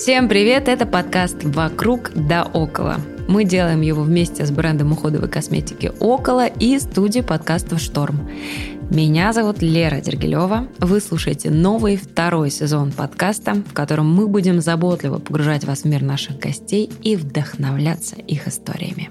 Всем привет! Это подкаст «Вокруг да около». Мы делаем его вместе с брендом уходовой косметики «Около» и студией подкастов «Шторм». Меня зовут Лера Дергилева. Вы слушаете новый второй сезон подкаста, в котором мы будем заботливо погружать вас в мир наших гостей и вдохновляться их историями.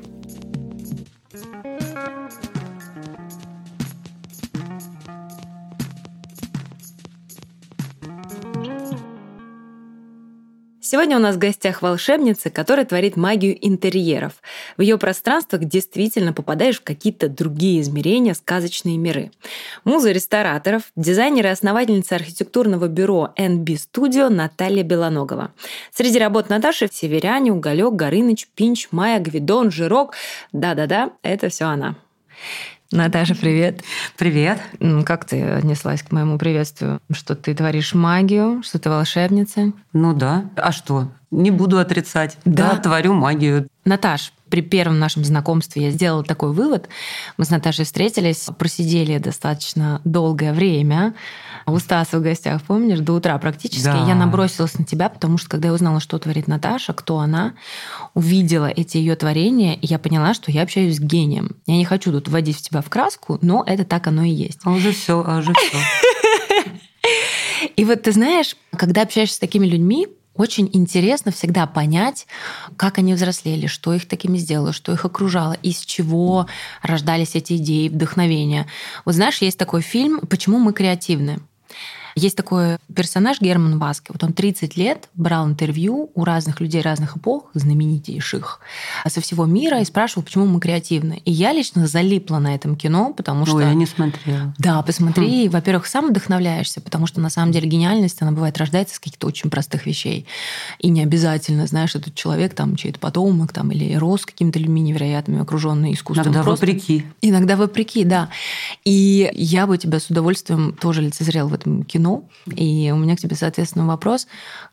Сегодня у нас в гостях волшебница, которая творит магию интерьеров. В ее пространствах действительно попадаешь в какие-то другие измерения, сказочные миры. Муза рестораторов, дизайнер и основательница архитектурного бюро NB Studio Наталья Белоногова. Среди работ Наташи Северяне, Уголек, Горыныч, Пинч, Майя, Гвидон, Жирок. Да-да-да, это все она. Наташа, привет. Привет. Как ты отнеслась к моему приветствию? Что ты творишь магию, что ты волшебница? Ну да. А что? Не буду отрицать. Да, творю магию. Наташ, при первом нашем знакомстве я сделала такой вывод. Мы с Наташей встретились, просидели достаточно долгое время. У Стаса в гостях, помнишь, до утра практически. Да. Я набросилась на тебя, потому что когда я узнала, что творит Наташа, кто она, увидела эти ее творения, и я поняла, что я общаюсь с гением. Я не хочу тут вводить тебя в краску, но это так оно и есть. А уже все. И вот ты знаешь, когда общаешься с такими людьми, очень интересно всегда понять, как они взрослели, что их такими сделало, что их окружало, из чего рождались эти идеи, вдохновения. Вот знаешь, есть такой фильм «Почему мы креативны?». Есть такой персонаж Герман Васке. Вот он 30 лет брал интервью у разных людей разных эпох, знаменитейших, со всего мира, и спрашивал, почему мы креативны. И я лично залипла на этом кино, потому что... Ой, я не смотрела. Да, посмотри. Во-первых, сам вдохновляешься, потому что на самом деле гениальность, она бывает рождается из каких-то очень простых вещей. И не обязательно, знаешь, этот человек, там, чей-то потомок, там, или рос какими-то людьми невероятными, окруженный искусством. Иногда вопреки. Иногда вопреки, да. И я бы тебя с удовольствием тоже лицезрела в этом кино. И у меня к тебе, соответственно, вопрос.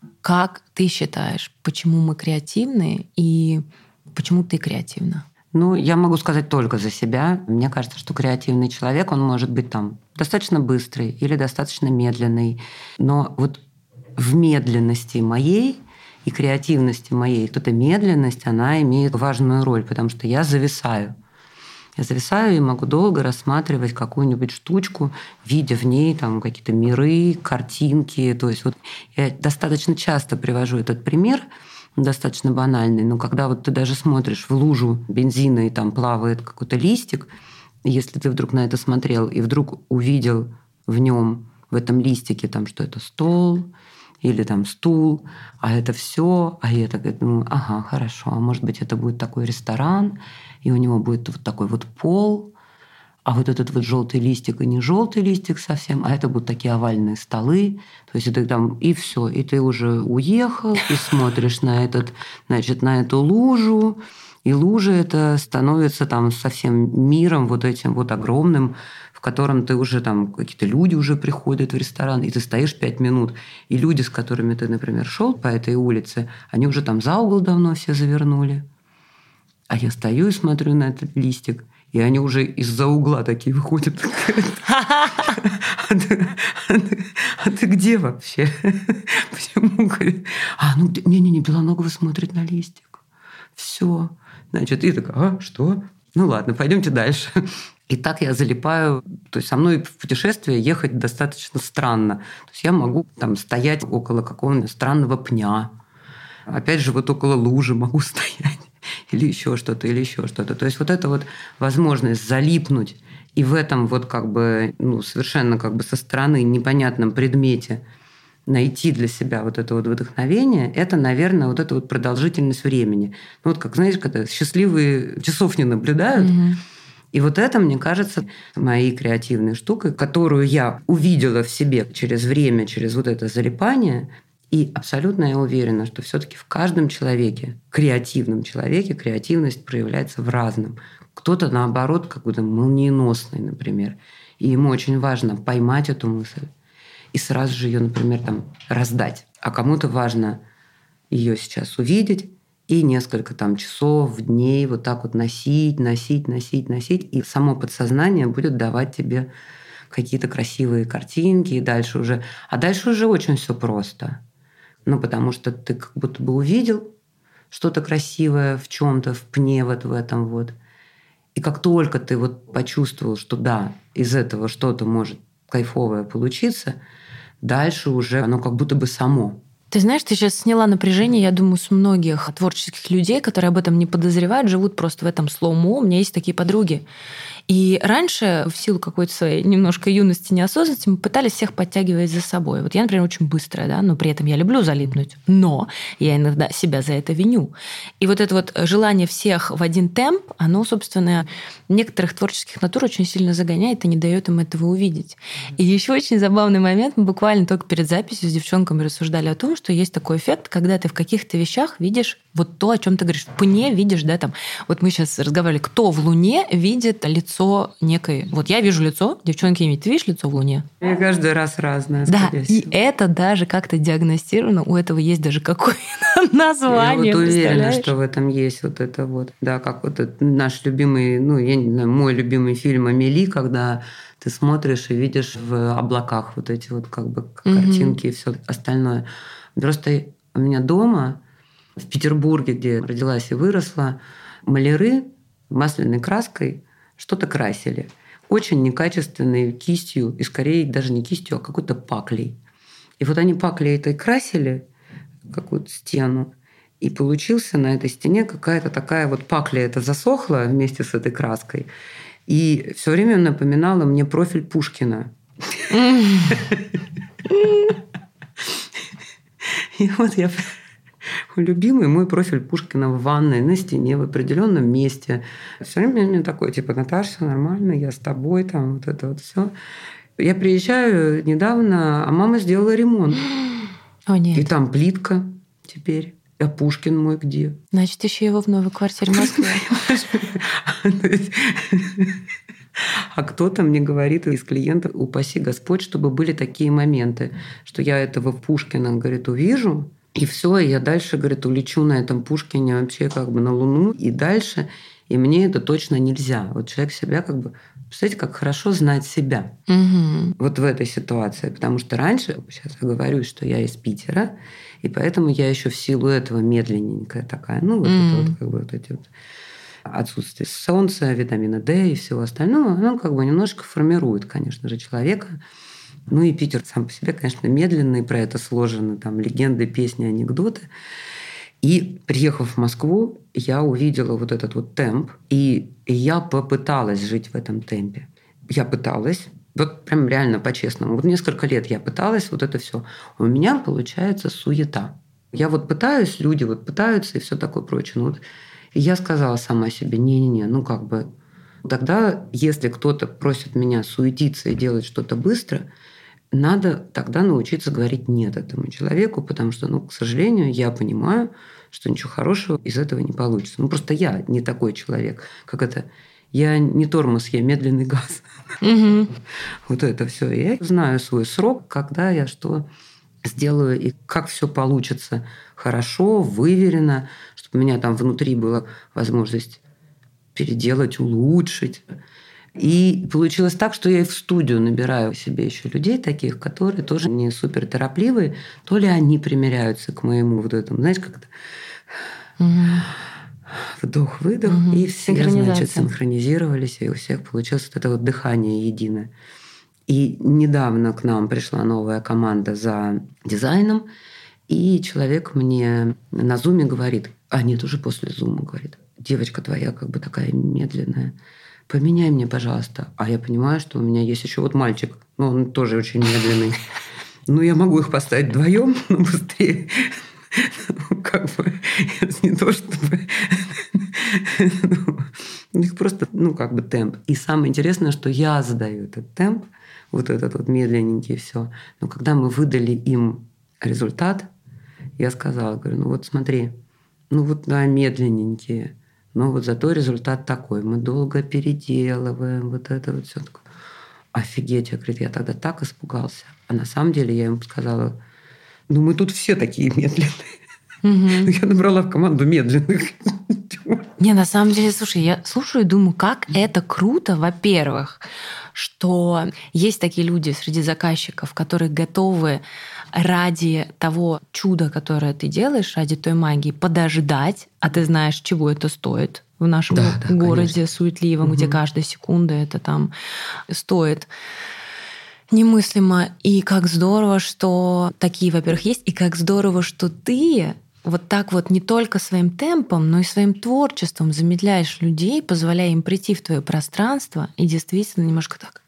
Как ты считаешь, почему мы креативны и почему ты креативна? Ну, я могу сказать только за себя. Мне кажется, что креативный человек, он может быть там достаточно быстрый или достаточно медленный. Но вот в медленности моей и креативности моей, вот эта медленность, она имеет важную роль, потому что я зависаю. Я зависаю и могу долго рассматривать какую-нибудь штучку, видя в ней там какие-то миры, картинки. То есть вот я достаточно часто привожу этот пример, достаточно банальный, но когда вот ты даже смотришь в лужу бензина, и там плавает какой-то листик, если ты вдруг на это смотрел и вдруг увидел в нем, в этом листике, там, что это стол или там стул, а это все, а я так думаю, ага, хорошо, а может быть это будет такой ресторан, и у него будет вот такой вот пол, а вот этот вот желтый листик и не желтый листик совсем, а это будут такие овальные столы, то есть это там и все, и ты уже уехал и смотришь на этот, значит, на эту лужу, и лужа это становится там совсем миром вот этим вот огромным, в котором ты уже там какие-то люди уже приходят в ресторан, и ты стоишь 5 минут, и люди, с которыми ты, например, шел по этой улице, они уже там за угол давно все завернули. А я стою и смотрю на этот листик, и они уже из-за угла такие выходят. А ты где вообще? Почему? Не, Белоногова смотрит на листик. Все. Значит, и такая, что? Ну ладно, пойдемте дальше. И так я залипаю. То есть со мной в путешествие ехать достаточно странно. То есть я могу там стоять около какого-нибудь странного пня. Опять же, вот около лужи могу стоять. Или еще что-то, или еще что-то. То есть вот эта вот возможность залипнуть и в этом вот как бы, совершенно как бы со стороны непонятном предмете найти для себя вот это вот вдохновение, это, наверное, вот эта вот продолжительность времени. Ну, вот как, знаешь, когда счастливые часов не наблюдают. Mm-hmm. И вот это, мне кажется, моей креативной штукой, которую я увидела в себе через время, через вот это залипание. И абсолютно я уверена, что все-таки в каждом человеке, креативном человеке, креативность проявляется в разном. Кто-то, наоборот, какой-то молниеносный, например. И ему очень важно поймать эту мысль и сразу же ее, например, там, раздать. А кому-то важно ее сейчас увидеть и несколько там часов, дней вот так вот носить. И само подсознание будет давать тебе какие-то красивые картинки. И дальше уже... А дальше уже очень все просто. Ну, потому что ты как будто бы увидел что-то красивое в чем-то, в пне вот в этом вот. И как только ты вот почувствовал, что да, из этого что-то может кайфовое получиться, дальше уже оно как будто бы само. Ты знаешь, ты сейчас сняла напряжение, я думаю, с многих творческих людей, которые об этом не подозревают, живут просто в этом слоумо. У меня есть такие подруги. И раньше, в силу какой-то своей немножко юности, неосознанности, мы пытались всех подтягивать за собой. Вот я, например, очень быстрая, да, но при этом я люблю залипнуть. Но я иногда себя за это виню. И вот это вот желание всех в один темп, оно, собственно, некоторых творческих натур очень сильно загоняет и не дает им этого увидеть. И еще очень забавный момент. Мы буквально только перед записью с девчонками рассуждали о том, что есть такой эффект, когда ты в каких-то вещах видишь вот то, о чем ты говоришь. В пне видишь, да, там. Вот мы сейчас разговаривали, кто в Луне видит лицо некой... Вот я вижу лицо, девчонки имеют, ты видишь лицо в Луне? И каждый раз разное. Да, и это даже как-то диагностировано, у этого есть даже какое-то название. Я вот уверена, что в этом есть вот это вот. Да, как вот этот наш любимый, ну, я не знаю, мой любимый фильм «Амели», когда ты смотришь и видишь в облаках вот эти вот как бы картинки и все остальное. Просто у меня дома, в Петербурге, где родилась и выросла, маляры масляной краской что-то красили. Очень некачественной кистью, и скорее даже не кистью, а какой-то паклей. И вот они паклей этой красили, какую-то стену, и получился на этой стене какая-то такая вот пакля, это засохла вместе с этой краской. И все время напоминала мне профиль Пушкина. И вот я... Любимый мой профиль Пушкина в ванной, на стене, в определенном месте. Все время мне такой, типа, Наташа, все нормально, я с тобой, там, вот это вот все. Я приезжаю недавно, а мама сделала ремонт. О, нет. И там плитка теперь. А Пушкин мой где? Значит, ищи его в новой квартире в Москве. А кто-то мне говорит из клиентов, упаси Господь, чтобы были такие моменты, что я этого Пушкина, говорит, увижу, и все, и я дальше, говорит, улечу на этом Пушкине вообще как бы на Луну и дальше, и мне это точно нельзя. Вот человек себя как бы... Представляете, как хорошо знать себя вот в этой ситуации. Потому что раньше, сейчас я говорю, что я из Питера, и поэтому я еще в силу этого медленненькая такая. Ну, вот это вот как бы вот эти вот отсутствие солнца, витамина D и всего остального, оно как бы немножко формирует, конечно же, человека. Ну и Питер сам по себе, конечно, медленный, про это сложены там легенды, песни, анекдоты. И приехав в Москву, я увидела вот этот вот темп, и я попыталась жить в этом темпе. Я пыталась, вот прям реально по-честному. Вот несколько лет я пыталась вот это все. У меня получается суета. Я вот пытаюсь, люди вот пытаются и все такое прочее. Ну, вот, и я сказала сама себе, не-не-не, ну как бы... Тогда, если кто-то просит меня суетиться и делать что-то быстро, надо тогда научиться говорить «нет» этому человеку, потому что, ну, к сожалению, я понимаю, что ничего хорошего из этого не получится. Ну, просто я не такой человек, как это... Я не тормоз, я медленный газ. Вот это все. Я знаю свой срок, когда я что сделаю и как все получится хорошо, выверено, чтобы у меня там внутри была возможность переделать, улучшить. И получилось так, что я и в студию набираю себе еще людей таких, которые тоже не супер торопливые, то ли они примиряются к моему вот этому, знаешь, как-то вдох-выдох, и все, значит, синхронизировались, и у всех получилось вот это вот дыхание единое. И недавно к нам пришла новая команда за дизайном, и человек мне на зуме говорит, а нет, уже после зума говорит, девочка твоя как бы такая медленная, поменяй мне, пожалуйста. А я понимаю, что у меня есть еще вот мальчик, но он тоже очень медленный. Ну, я могу их поставить вдвоем, но быстрее. Как бы не то, чтобы... У них просто, ну, как бы темп. И самое интересное, что я задаю этот темп, вот этот вот медленненький, все. Но когда мы выдали им результат, я сказала, говорю, ну вот смотри, ну вот да, медленненькие, но вот зато результат такой. Мы долго переделываем, вот это вот все такое. Офигеть, я, говорит, я тогда так испугался. А на самом деле я им сказала, ну мы тут все такие медленные. Я набрала в команду медленных. Не, на самом деле, слушай, я слушаю и думаю, как это круто, во-первых, что есть такие люди среди заказчиков, которые готовы ради того чуда, которое ты делаешь, ради той магии, подождать, а ты знаешь, чего это стоит в нашем городе конечно. Суетливом, где каждая секунда это там стоит немыслимо. И как здорово, что такие, во-первых, есть, и как здорово, что ты вот так вот не только своим темпом, но и своим творчеством замедляешь людей, позволяя им прийти в твое пространство и действительно немножко так...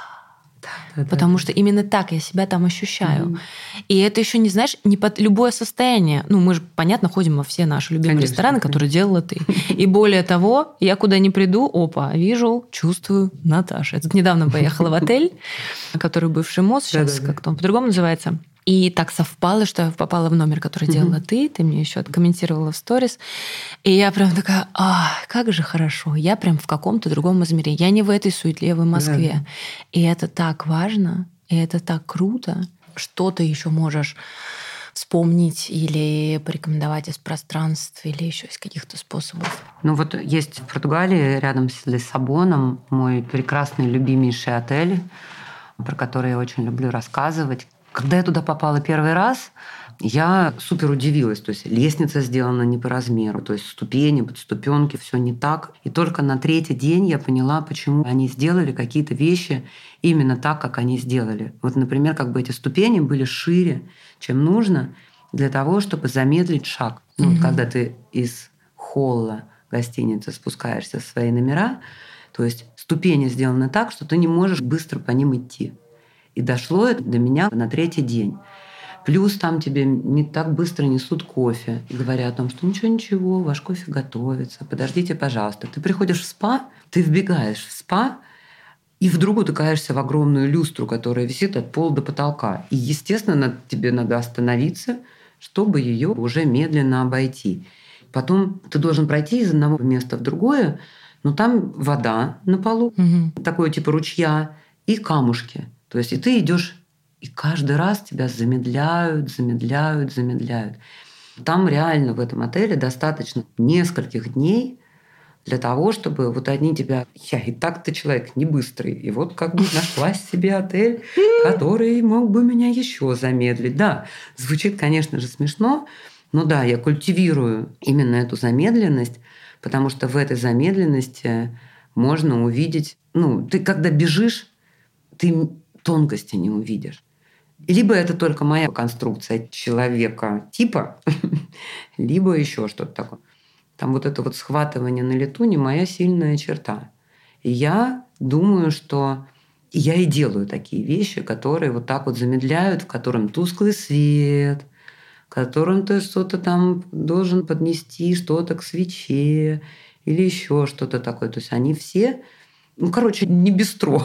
Потому что именно так я себя там ощущаю. И это еще не, знаешь, не под любое состояние. Ну, мы же, понятно, ходим во все наши любимые рестораны, которые делала ты. И более того, я куда ни приду, вижу, чувствую Наташу. Я тут недавно поехала в отель, который бывший МОЗ, сейчас как-то он по-другому называется. И так совпало, что я попала в номер, который делала ты мне еще откомментировала в сторис. И я прям такая, как же хорошо. Я прям в каком-то другом измерении. Я не в этой суетливой Москве. И это так важно, и это так круто. Что ты еще можешь вспомнить или порекомендовать из пространств, или еще из каких-то способов? Ну вот есть в Португалии, рядом с Лиссабоном, мой прекрасный, любимейший отель, про который я очень люблю рассказывать. Когда я туда попала первый раз, я супер удивилась. То есть лестница сделана не по размеру, то есть ступени, подступенки, все не так. И только на третий день я поняла, почему они сделали какие-то вещи именно так, как они сделали. Вот, например, как бы эти ступени были шире, чем нужно, для того, чтобы замедлить шаг. Ну, вот когда ты из холла гостиницы спускаешься в свои номера, то есть ступени сделаны так, что ты не можешь быстро по ним идти. И дошло это до меня на третий день. Плюс там тебе не так быстро несут кофе и говорят о том, что ничего, ваш кофе готовится, подождите, пожалуйста. Ты приходишь в спа, ты вбегаешь в спа, и вдруг утыкаешься в огромную люстру, которая висит от пола до потолка. И, естественно, тебе надо остановиться, чтобы ее уже медленно обойти. Потом ты должен пройти из одного места в другое, но там вода на полу, такое типа ручья, и камушки. То есть и ты идешь, и каждый раз тебя замедляют. Там реально в этом отеле достаточно нескольких дней для того, чтобы вот они тебя... Я и так-то человек не быстрый. И вот как бы нашла себе отель, который мог бы меня еще замедлить. Да, звучит, конечно же, смешно, но да, я культивирую именно эту замедленность, потому что в этой замедленности можно увидеть... Ну, ты когда бежишь, ты тонкости не увидишь. Либо это только моя конструкция человека типа, либо еще что-то такое. Там вот это вот схватывание на лету не моя сильная черта. И я думаю, что я и делаю такие вещи, которые вот так вот замедляют, в котором тусклый свет, в котором ты что-то там должен поднести, что-то к свече или еще что-то такое. То есть они все... Ну, короче, не бистро.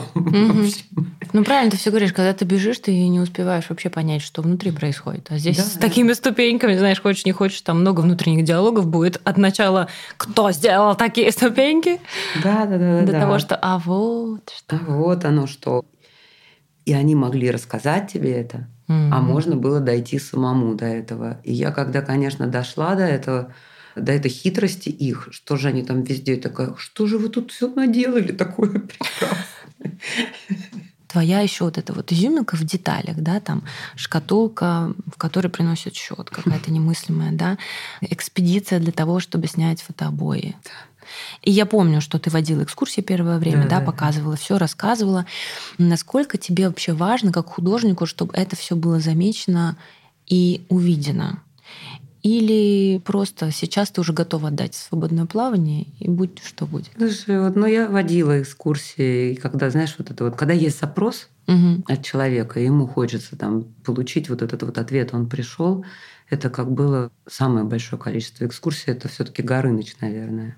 Ну, правильно ты все говоришь, когда ты бежишь, ты не успеваешь вообще понять, что внутри происходит. А здесь с такими ступеньками, знаешь, хочешь не хочешь, там много внутренних диалогов будет от начала, кто сделал такие ступеньки, до того, что вот что. Вот оно что. И они могли рассказать тебе это, а можно было дойти самому до этого. И я, когда, конечно, дошла до этого, до этой хитрости их, что же они там везде такая, что же вы тут все наделали такое прекрасное. Твоя еще вот эта вот изюминка в деталях, да, там шкатулка, в которой приносят счет, какая-то немыслимая, да, экспедиция для того, чтобы снять фотообои. И я помню, что ты водила экскурсии первое время, да, показывала все, рассказывала. Насколько тебе вообще важно, как художнику, чтобы это все было замечено и увидено? Или просто сейчас ты уже готова отдать свободное плавание, и будь что будет? Слушай, вот, я водила экскурсии, и когда, знаешь, вот это вот, когда есть запрос от человека, ему хочется там получить вот этот вот ответ, он пришел, это как было самое большое количество экскурсий, это все-таки Горыныч, наверное.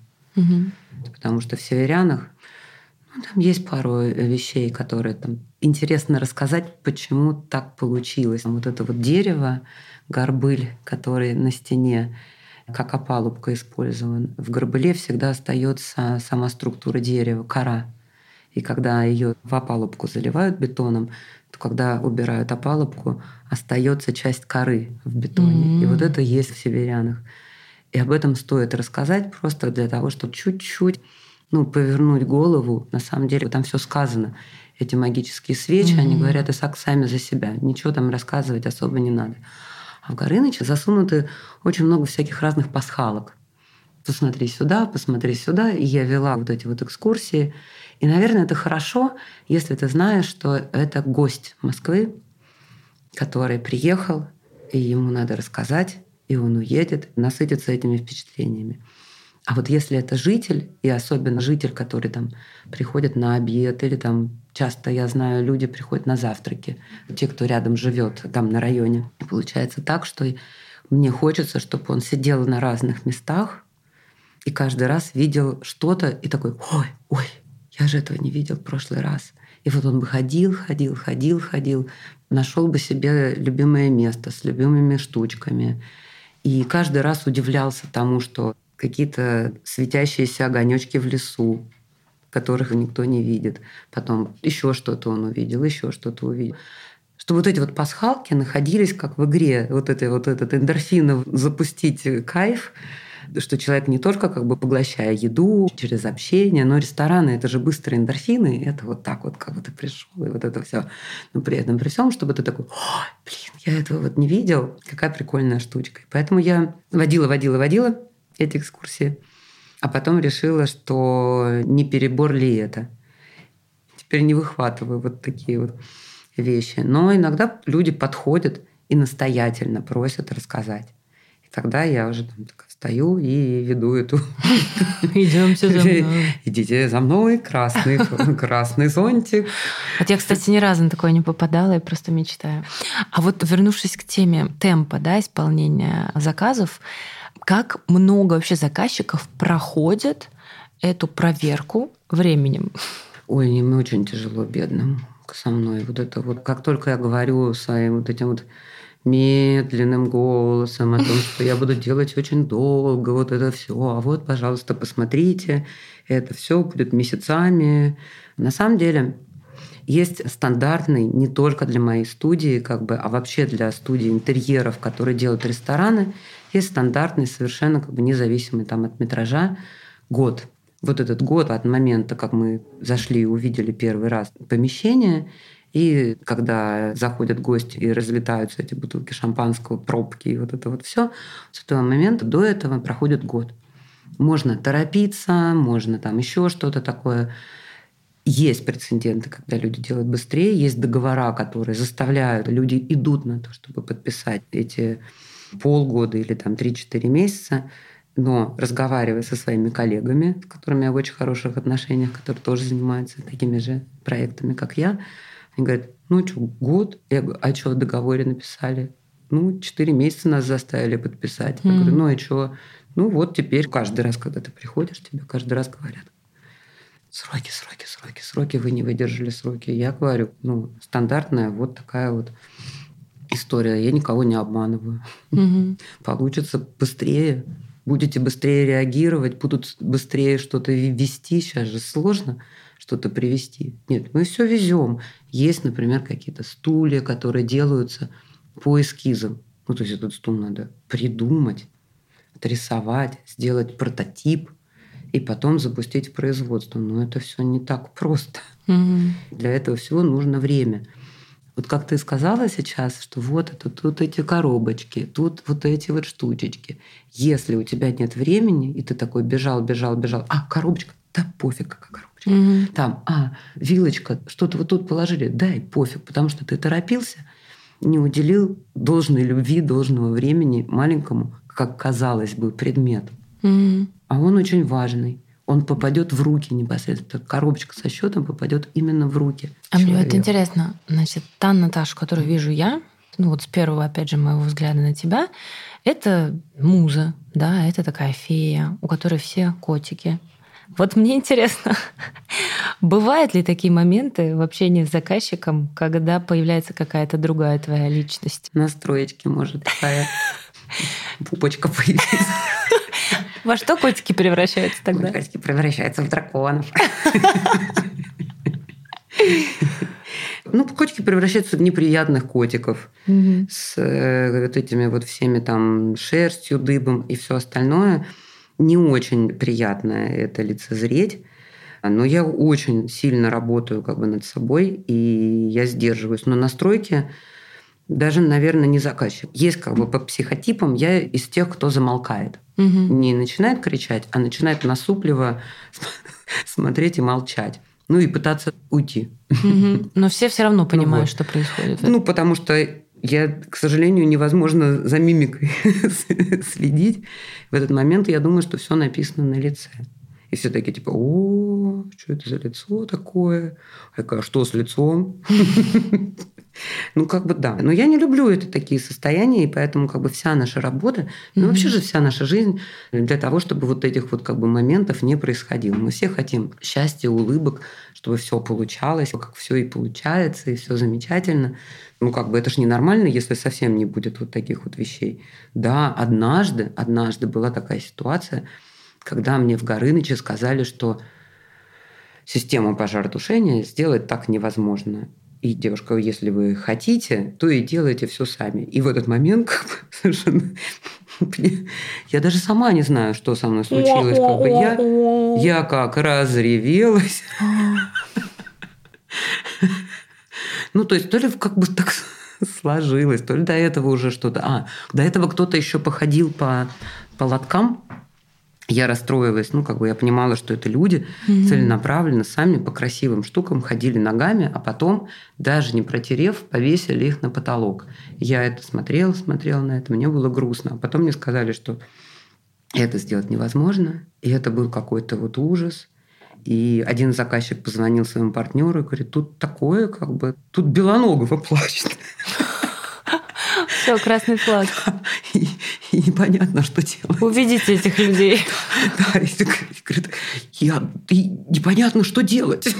Потому что в Северянах там есть пару вещей, которые там интересно рассказать, почему так получилось. Вот это вот дерево, горбыль, который на стене, как опалубка использован. В горбыле всегда остается сама структура дерева, кора. И когда ее в опалубку заливают бетоном, то когда убирают опалубку, остается часть коры в бетоне. И вот это есть в Северянах. И об этом стоит рассказать просто для того, чтобы чуть-чуть повернуть голову. На самом деле там все сказано. эти магические свечи, они говорят и сами за себя. Ничего там рассказывать особо не надо. А в Горыныче засунуты очень много всяких разных пасхалок. Посмотри сюда, и я вела вот эти вот экскурсии. И, наверное, это хорошо, если ты знаешь, что это гость Москвы, который приехал, и ему надо рассказать, и он уедет, насытится этими впечатлениями. А вот если это житель, и особенно житель, который там приходит на обед, или там часто, я знаю, люди приходят на завтраки, те, кто рядом живет там на районе. И получается так, что мне хочется, чтобы он сидел на разных местах, и каждый раз видел что-то и такой: ой, я же этого не видел в прошлый раз. И вот он бы ходил, нашел бы себе любимое место с любимыми штучками. И каждый раз удивлялся тому, что какие-то светящиеся огонечки в лесу, которых никто не видит. Потом еще что-то он увидел, еще что-то увидел. Что вот эти вот пасхалки находились как в игре. Вот этот эндорфинов запустить кайф, что человек не только как бы поглощая еду через общение, но рестораны — это же быстрые эндорфины, это вот так вот, как ты пришел, и вот это все. Но при этом, при всем, чтобы ты такой: я этого вот не видел, какая прикольная штучка. Поэтому я водила эти экскурсии, а потом решила, что не перебор ли это. Теперь не выхватываю вот такие вот вещи. Но иногда люди подходят и настоятельно просят рассказать. И тогда я уже там такая встаю и веду эту... Идемте за мной. Идите за мной, красный зонтик. Вот я, кстати, ни разу на такое не попадала, я просто мечтаю. А вот вернувшись к теме темпа, да, исполнения заказов, как много вообще заказчиков проходят эту проверку временем? Ой, им очень тяжело, бедным, со мной. Вот это вот, как только я говорю своим вот этим вот медленным голосом о том, что я буду делать очень долго, вот это все. А вот, пожалуйста, посмотрите, это все будет месяцами. На самом деле есть стандартный не только для моей студии, как бы, а вообще для студии интерьеров, которые делают рестораны, есть стандартный, совершенно как бы независимый там от метража год. Вот этот год от момента, как мы зашли и увидели первый раз помещение, и когда заходят гости и разлетаются эти бутылки шампанского, пробки и вот это вот все, с этого момента до этого проходит год. Можно торопиться, можно там еще что-то такое. Есть прецеденты, когда люди делают быстрее, есть договора, которые заставляют, люди идут на то, чтобы подписать эти полгода или там 3-4 месяца, но разговаривая со своими коллегами, с которыми я в очень хороших отношениях, которые тоже занимаются такими же проектами, как я, они говорят: ну что, год? Я говорю: а что в договоре написали? 4 месяца нас заставили подписать. Я говорю: ну и что? Ну вот теперь каждый раз, когда ты приходишь, тебе каждый раз говорят: сроки, вы не выдержали сроки. Я говорю: стандартная вот такая вот история. Я никого не обманываю. Получится быстрее. Будете быстрее реагировать, будут быстрее что-то вести. Сейчас же сложно что-то привезти. Нет, мы все везем. Есть, например, какие-то стулья, которые делаются по эскизам. То есть этот стул надо придумать, отрисовать, сделать прототип и потом запустить в производство. Но это все не так просто. Для этого всего нужно время. Вот как ты сказала сейчас, что вот это, тут эти коробочки, тут вот эти вот штучечки. Если у тебя нет времени, и ты такой бежал, коробочка, да пофиг, какая коробочка. Там, вилочка, что-то вот тут положили, дай пофиг, потому что ты торопился, не уделил должной любви, должного времени маленькому, как казалось бы, предмету. А он очень важный. Он попадет в руки непосредственно. Коробочка со счетом попадет именно в руки. А мне вот интересно, значит, та Наташа, которую вижу я, вот с первого, опять же, моего взгляда на тебя, это муза, да, это такая фея, у которой все котики. Вот мне интересно, бывают ли такие моменты в общении с заказчиком, когда появляется какая-то другая твоя личность? На строечке может такая пупочка появиться. Во что котики превращаются тогда? Котики превращаются в драконов. Котики превращаются в неприятных котиков с вот этими вот всеми там шерстью, дыбом и все остальное. Не очень приятно это лицезреть. Но я очень сильно работаю как бы над собой, и я сдерживаюсь. Но настройки даже, наверное, не заказчик. Есть как бы по психотипам я из тех, кто замолкает. Не начинает кричать, а начинает насупливо смотреть и молчать. Ну и пытаться уйти. Но все равно понимают, что происходит. Ну, потому что к сожалению, невозможно за мимикой следить. В этот момент я думаю, что все написано на лице. И все такие типа: о, что это за лицо такое? Я говорю: а что с лицом? Ну, как бы да. Но я не люблю это такие состояния, и поэтому как бы вся наша работа, ну, вообще же вся наша жизнь для того, чтобы вот этих вот как бы моментов не происходило. Мы все хотим счастья, улыбок, чтобы все получалось, как все и получается, и все замечательно. Ну, как бы это же ненормально, если совсем не будет вот таких вот вещей. Да, однажды была такая ситуация, когда мне в Горыныче сказали, что система пожаротушения сделать так невозможно. И, девушка, если вы хотите, то и делайте все сами. И в этот момент как бы, совершенно... Я даже сама не знаю, что со мной случилось. Как бы я как разревелась. Ну, то есть, то ли как бы так сложилось, то ли до этого уже что-то... до этого кто-то еще походил по лоткам. Я расстроилась, ну, как бы я понимала, что это люди целенаправленно сами по красивым штукам ходили ногами, а потом, даже не протерев, повесили их на потолок. Я это смотрела на это, мне было грустно. А потом мне сказали, что это сделать невозможно, и это был какой-то вот ужас. И один заказчик позвонил своему партнеру и говорит: тут такое, как бы, тут Белоногова плачет. Все, красный флаг. И непонятно, что делать. Увидите этих людей. Да, и говорит: и непонятно, что делать.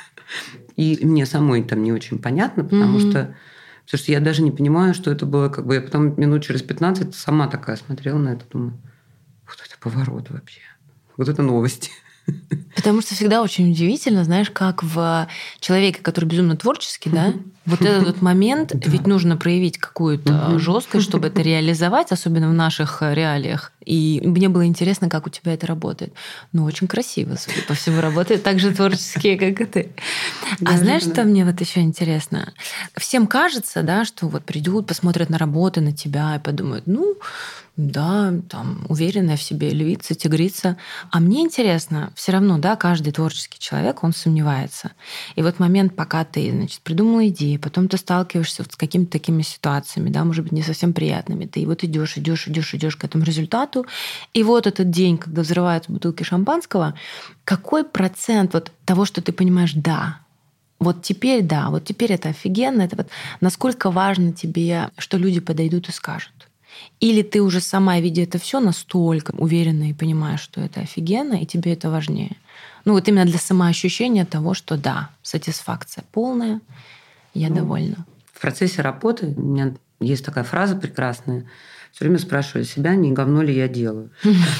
И мне самой там не очень понятно, потому что я даже не понимаю, что это было. Как бы я потом минут через 15 сама такая смотрела на это, думаю: вот это поворот вообще. Вот это новости. Потому что всегда очень удивительно, знаешь, как в человеке, который безумно творческий, да, вот этот вот момент, ведь нужно проявить какую-то жесткость, чтобы это реализовать, особенно в наших реалиях. И мне было интересно, как у тебя это работает. Ну, очень красиво, судя по всему, работает так же творчески, как и ты. А знаешь, что мне вот еще интересно? Всем кажется, да, что вот придут, посмотрят на работу, на тебя и подумают: ну, да, там, уверенная в себе львица, тигрица. А мне интересно, все равно, да, каждый творческий человек, он сомневается. И вот момент, пока ты, значит, придумала идею, потом ты сталкиваешься вот с какими-то такими ситуациями, да, может быть, не совсем приятными, ты вот идешь к этому результату, и вот этот день, когда взрываются бутылки шампанского, какой процент вот того, что ты понимаешь: да, вот теперь это офигенно, это вот насколько важно тебе, что люди подойдут и скажут? Или ты уже сама, видя это все, настолько уверена и понимаешь, что это офигенно, и тебе это важнее? Ну, вот именно для самоощущения того, что да, сатисфакция полная, я довольна. В процессе работы у меня есть такая фраза прекрасная. Все время спрашиваю себя, не говно ли я делаю.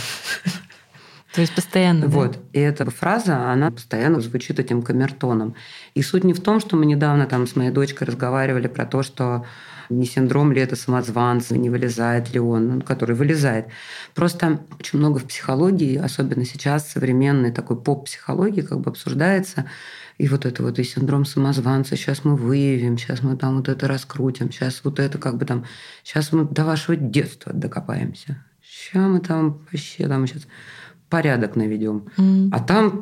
То есть постоянно, да? Вот. И эта фраза, она постоянно звучит этим камертоном. И суть не в том, что мы недавно там с моей дочкой разговаривали про то, что не синдром ли это самозванца, не вылезает ли он, который вылезает. Просто очень много в психологии, особенно сейчас современной такой поп-психологии, как бы обсуждается. И вот это вот и синдром самозванца. Сейчас мы выявим, сейчас мы там вот это раскрутим, сейчас вот это как бы там, сейчас мы до вашего детства докопаемся. Сейчас мы там вообще там сейчас порядок наведем. А там...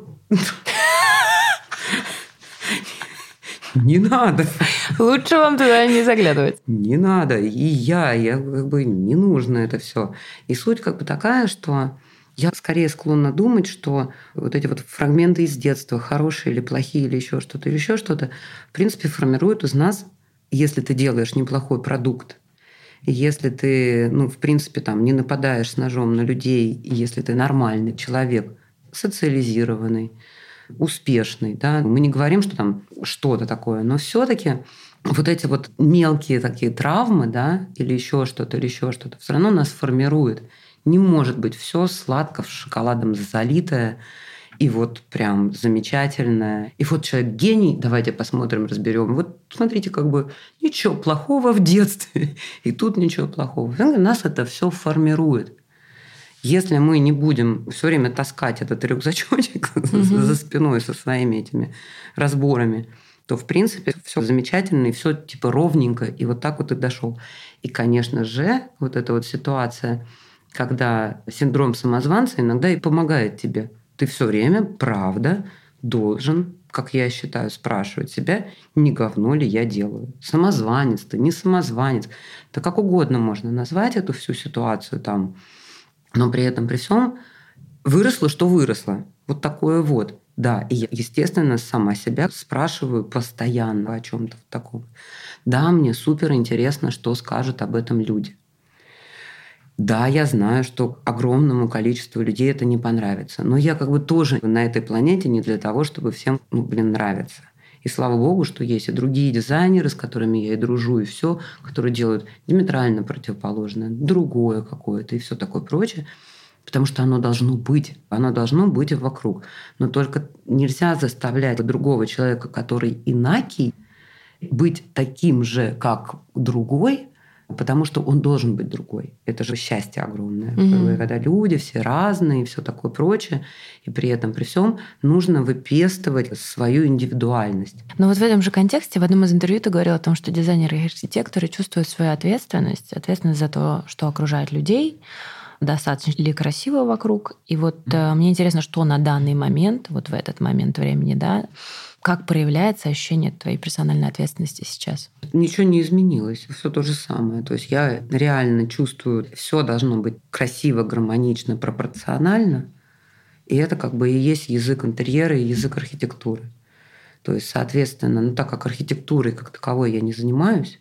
Не надо. Лучше вам туда не заглядывать. Не надо. И я как бы не нужно это все. И суть как бы такая, что я скорее склонна думать, что вот эти вот фрагменты из детства, хорошие или плохие, или еще что-то, в принципе, формируют из нас, если ты делаешь неплохой продукт, если ты, ну, в принципе, там, не нападаешь с ножом на людей, и если ты нормальный человек, социализированный, успешный, да, мы не говорим, что там что-то такое, но все-таки вот эти вот мелкие такие травмы, да, или еще что-то, все равно нас формирует. Не может быть все сладко, шоколадом залитое, и вот прям замечательное. И вот человек гений, давайте посмотрим, разберем. Вот смотрите, как бы ничего плохого в детстве, и тут ничего плохого. Нас это все формирует. Если мы не будем все время таскать этот рюкзачочек за спиной со своими этими разборами, то, в принципе, все замечательно, и все типа ровненько, и вот так вот и дошел. И, конечно же, вот эта вот ситуация, когда синдром самозванца иногда и помогает тебе. Ты все время, правда, должен, как я считаю, спрашивать себя, не говно ли я делаю. Самозванец ты, не самозванец. Да как угодно можно назвать эту всю ситуацию там, но при этом, при всем, выросло, что выросло. Вот такое вот. Да, и я, естественно, сама себя спрашиваю постоянно о чем-то таком. Да, мне супер интересно, что скажут об этом люди. Да, я знаю, что огромному количеству людей это не понравится. Но я как бы тоже на этой планете не для того, чтобы всем, нравиться. И слава богу, что есть и другие дизайнеры, с которыми я и дружу, и все, которые делают диаметрально противоположное, другое какое-то и все такое прочее. Потому что оно должно быть вокруг. Но только нельзя заставлять другого человека, который инакий, быть таким же, как другой, потому что он должен быть другой. Это же счастье огромное. Когда люди все разные и все такое прочее, и при этом, при всем нужно выпестывать свою индивидуальность. Но вот в этом же контексте в одном из интервью ты говорил о том, что дизайнеры и архитекторы чувствуют свою ответственность за то, что окружает людей, достаточно ли красиво вокруг. И вот мне интересно, что на данный момент, вот в этот момент времени, да, как проявляется ощущение твоей персональной ответственности сейчас? Ничего не изменилось, все то же самое. То есть я реально чувствую, все должно быть красиво, гармонично, пропорционально. И это как бы и есть язык интерьера и язык архитектуры. То есть, соответственно, так как архитектурой как таковой я не занимаюсь,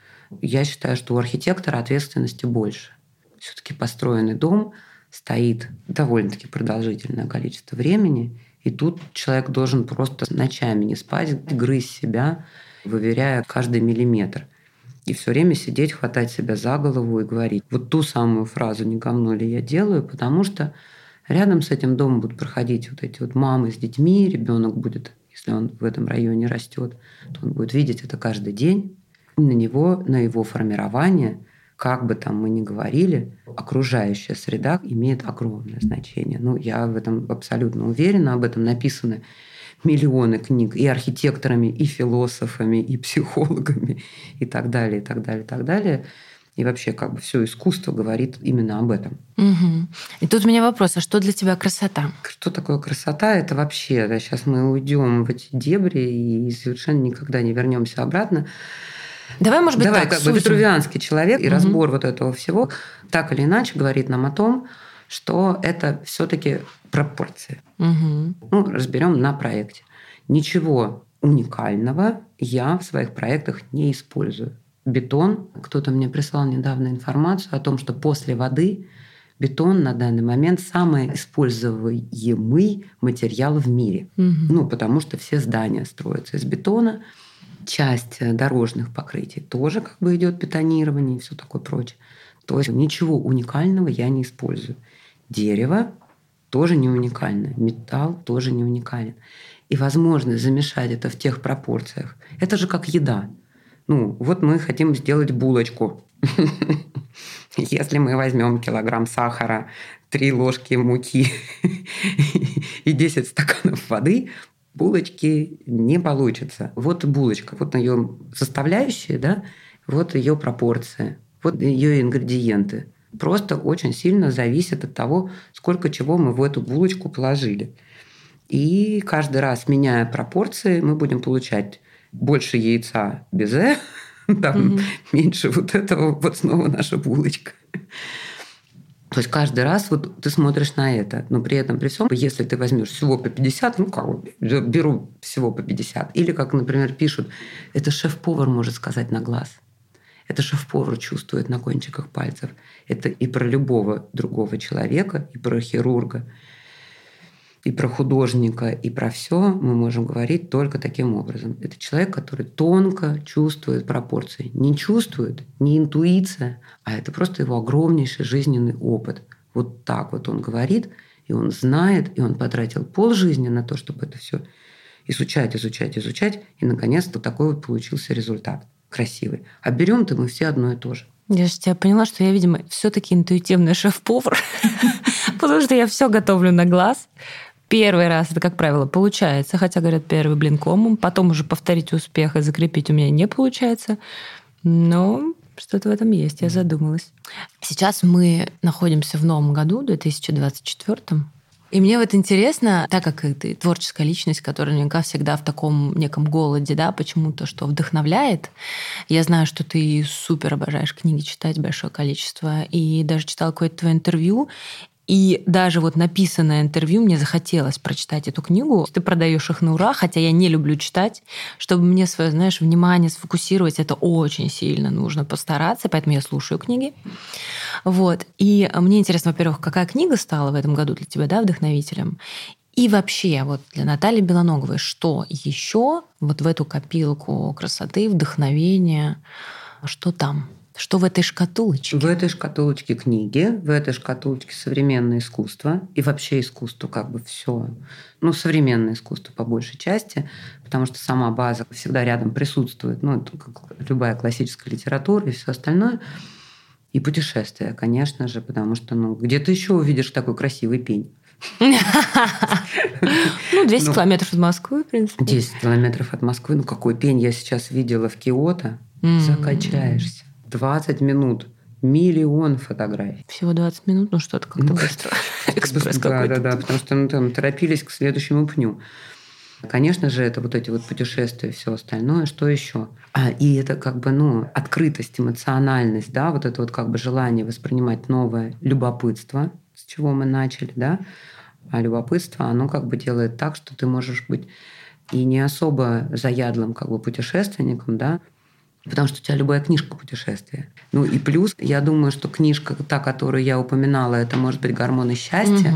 я считаю, что у архитектора ответственности больше. Все-таки построенный дом стоит довольно-таки продолжительное количество времени, и тут человек должен просто ночами не спать, грызть себя, выверяя каждый миллиметр. И все время сидеть, хватать себя за голову и говорить вот ту самую фразу «не говно ли я делаю», потому что рядом с этим домом будут проходить вот эти вот мамы с детьми, ребенок будет, если он в этом районе растет, то он будет видеть это каждый день. На его формирование, как бы там мы ни говорили, окружающая среда имеет огромное значение. Я в этом абсолютно уверена, об этом написаны миллионы книг и архитекторами, и философами, и психологами, и так далее, и так далее, и так далее. И вообще как бы все искусство говорит именно об этом. Угу. И тут у меня вопрос, а что для тебя красота? Что такое красота? Это вообще, сейчас мы уйдем в эти дебри и совершенно никогда не вернемся обратно. Давай, может быть, так, как бы витрувианский человек и разбор вот этого всего так или иначе говорит нам о том, что это все-таки пропорции. Разберем на проекте. Ничего уникального я в своих проектах не использую. Бетон. Кто-то мне прислал недавно информацию о том, что после воды бетон на данный момент самый используемый материал в мире. Потому что все здания строятся из бетона. Часть дорожных покрытий тоже как бы идет бетонирование и все такое прочее. То есть ничего уникального я не использую. Дерево тоже не уникальное, металл тоже не уникален. И возможность замешать это в тех пропорциях. Это же как еда. Вот мы хотим сделать булочку. Если мы возьмем килограмм сахара, 3 ложки муки и 10 стаканов воды, булочки не получится. Вот булочка, вот ее составляющие, да, вот ее пропорции, вот ее ингредиенты. Просто очень сильно зависит от того, сколько чего мы в эту булочку положили. И каждый раз, меняя пропорции, мы будем получать больше яйца безе, меньше вот этого, вот снова наша булочка. То есть каждый раз вот ты смотришь на это, но при этом, при всем, если ты возьмешь всего по 50, беру всего по 50. Или, как, например, пишут, это шеф-повар может сказать на глаз. Это шеф-повар чувствует на кончиках пальцев. Это и про любого другого человека, и про хирурга, и про художника, и про все мы можем говорить только таким образом. Это человек, который тонко чувствует пропорции. Не чувствует, не интуиция, а это просто его огромнейший жизненный опыт. Вот так вот он говорит, и он знает, и он потратил полжизни на то, чтобы это все изучать, и наконец-то такой вот получился результат красивый. А берем-то мы все одно и то же. Я же тебя поняла, что я, видимо, все-таки интуитивный шеф-повар. Потому что я все готовлю на глаз. Первый раз это, как правило, получается, хотя, говорят, первый блин комом. Потом уже повторить успех и закрепить у меня не получается. Но что-то в этом есть, я задумалась. Сейчас мы находимся в новом году, 2024. И мне вот интересно, так как ты творческая личность, которая наверняка всегда в таком неком голоде, да, почему-то, что вдохновляет. Я знаю, что ты супер обожаешь книги читать, большое количество, и даже читала какое-то твое интервью, и даже вот написанное интервью, мне захотелось прочитать эту книгу. Ты продаешь их на ура, хотя я не люблю читать. Чтобы мне свое, знаешь, внимание сфокусировать, это очень сильно нужно постараться, поэтому я слушаю книги. Вот. И мне интересно, во-первых, какая книга стала в этом году для тебя, да, вдохновителем? И вообще, вот для Натальи Белоноговой, что еще вот в эту копилку красоты, вдохновения, что там? Что в этой шкатулочке? В этой шкатулочке книги, в этой шкатулочке современное искусство и вообще искусство как бы все. Ну, современное искусство по большей части, потому что сама база всегда рядом присутствует. Ну, это как любая классическая литература и все остальное. И путешествия, конечно же, потому что ну, где ты еще увидишь такой красивый пень? Ну, 200 километров от Москвы, в принципе. 10 километров от Москвы. Ну, какой пень я сейчас видела в Киото. Закачаешься. 20 минут. Миллион фотографий. Всего 20 минут? Ну, что-то как-то быстро. Экспресс какой-то. Да, потому что ну, там торопились к следующему пню. Конечно же, это вот эти вот путешествия и все остальное. Что еще? И это как бы, ну, открытость, эмоциональность, да, вот это вот как бы желание воспринимать новое, любопытство, с чего мы начали, да. А любопытство, оно как бы делает так, что ты можешь быть и не особо заядлым как бы путешественником, да, потому что у тебя любая книжка путешествия. Ну и плюс, я думаю, что книжка, та, которую я упоминала, это может быть «Гормоны счастья».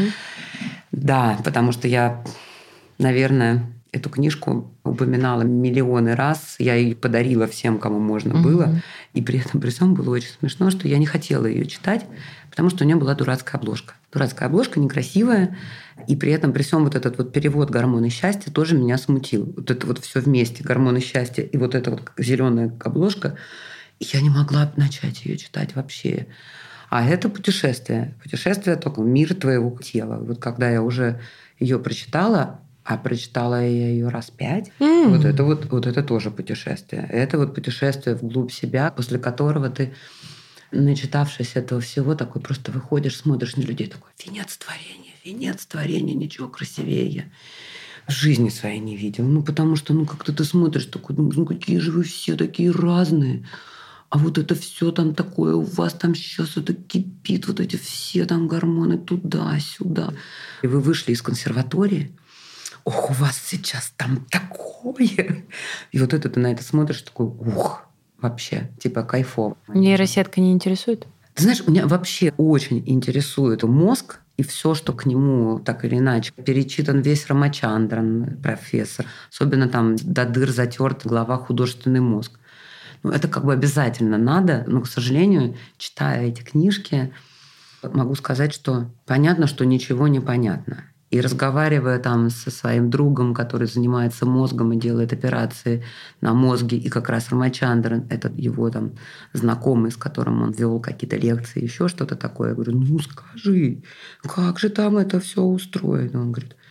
Да, потому что я, наверное, эту книжку упоминала миллионы раз. Я ее подарила всем, кому можно было. И при этом, при всем, было очень смешно, что я не хотела ее читать, потому что у нее была дурацкая обложка. Дурацкая обложка, некрасивая. И при этом, при всем, вот этот вот перевод «Гормоны счастья» тоже меня смутил. Вот это вот все вместе, «Гормоны счастья» и вот эта вот зеленая обложка. И я не могла начать ее читать вообще. А это путешествие. Путешествие только в мир твоего тела. Вот когда я уже ее прочитала, а прочитала я ее раз 5, вот это тоже путешествие. Это вот путешествие вглубь себя, после которого ты, начитавшись этого всего, такой просто выходишь, смотришь на людей, такой: венец творения, ничего красивее я в жизни своей не видел. Ну, потому что, ну, как-то ты смотришь, такой, думаешь, ну, какие же вы все такие разные. А вот это все там такое, у вас там сейчас это кипит, вот эти все там гормоны туда-сюда. И вы вышли из консерватории, ох, у вас сейчас там такое. И вот это ты на это смотришь, такой, ух, вообще, типа кайфово. Нейросетка не интересует? Ты знаешь, меня вообще очень интересует мозг и все, что к нему так или иначе. Перечитан весь Рамачандран, профессор. Особенно там до дыр затерт глава «Художественный мозг». Ну, это как бы обязательно надо, но, к сожалению, читая эти книжки, могу сказать, что понятно, что ничего не понятно. И разговаривая там со своим другом, который занимается мозгом и делает операции на мозге, и как раз Рамачандран, этот его там знакомый, с которым он вел какие-то лекции, еще что-то такое, я говорю, ну скажи, как же там это все устроено? Он говорит,